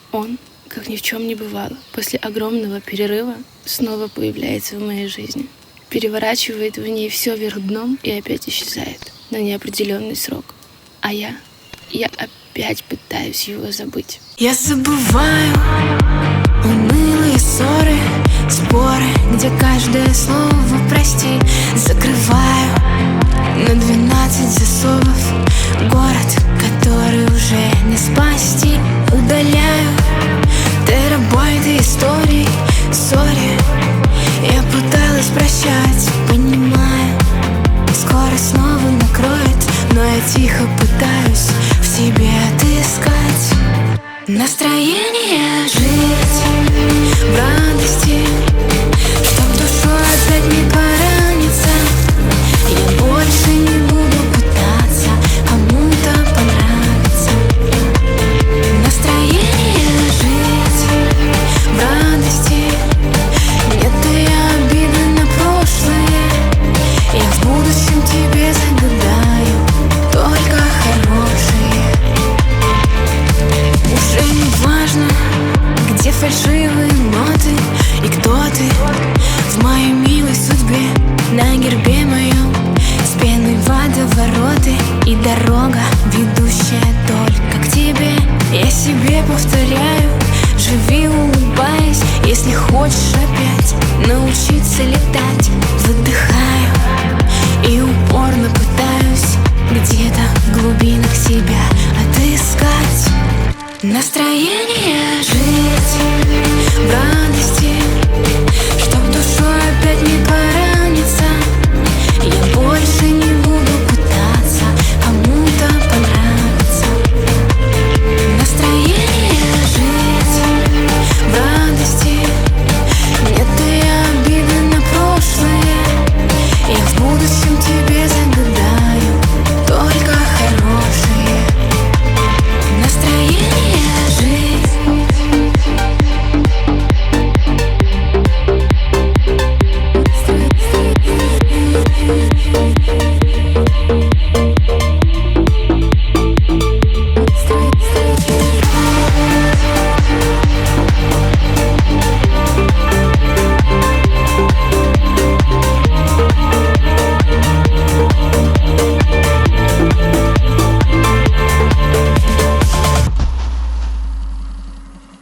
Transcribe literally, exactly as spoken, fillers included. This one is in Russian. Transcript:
Он, как ни в чем не бывало, после огромного перерыва снова появляется в моей жизни. Переворачивает в ней все вверх дном и опять исчезает на неопределенный срок. А я, я опять пытаюсь его забыть. Я забываю унылые ссоры, споры, где каждое слово прости. Закрываю на двенадцать засовов город, который уже не спасти. Удаляю терабайты историй, сори. Я пыталась прощать, понимая, скоро снова накроет, но я тихо пытаюсь в себе отыскать настроение жить в радости, чтоб душу опять не пораниться. Я больше не буду пытаться кому-то понравиться. Настроение жить в радости, нет и обиды на прошлое. Я в будущем тебе загадаю только хорошие. Уже не важно, где фальшивые ноты и кто ты в моей милой судьбе. На гербе моем с пеной водовороты и дорога, ведущая только к тебе. Я себе повторяю, живи улыбаясь, если хочешь опять научиться летать. Выдыхаю и упорно пытаюсь где-то в глубинах себя отыскать настроение жить в радости.